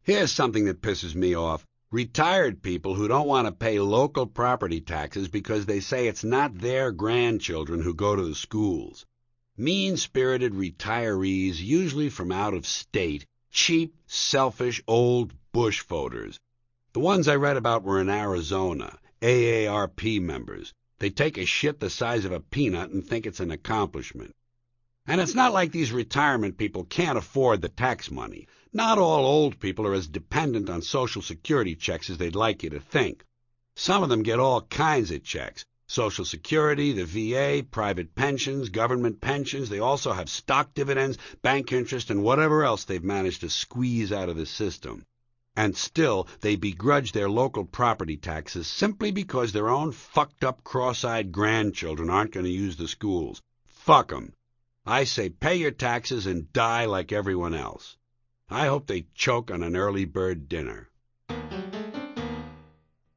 Here's something that pisses me off. Retired people who don't want to pay local property taxes because they say it's not their grandchildren who go to the schools. Mean-spirited retirees, usually from out of state, cheap, selfish, old bush voters. The ones I read about were in Arizona, AARP members. They take a shit the size of a peanut and think it's an accomplishment. And it's not like these retirement people can't afford the tax money. Not all old people are as dependent on Social Security checks as they'd like you to think. Some of them get all kinds of checks. Social Security, the VA, private pensions, government pensions. They also have stock dividends, bank interest, and whatever else they've managed to squeeze out of the system. And still, they begrudge their local property taxes simply because their own fucked-up, cross-eyed grandchildren aren't going to use the schools. Fuck 'em. I say pay your taxes and die like everyone else. I hope they choke on an early bird dinner.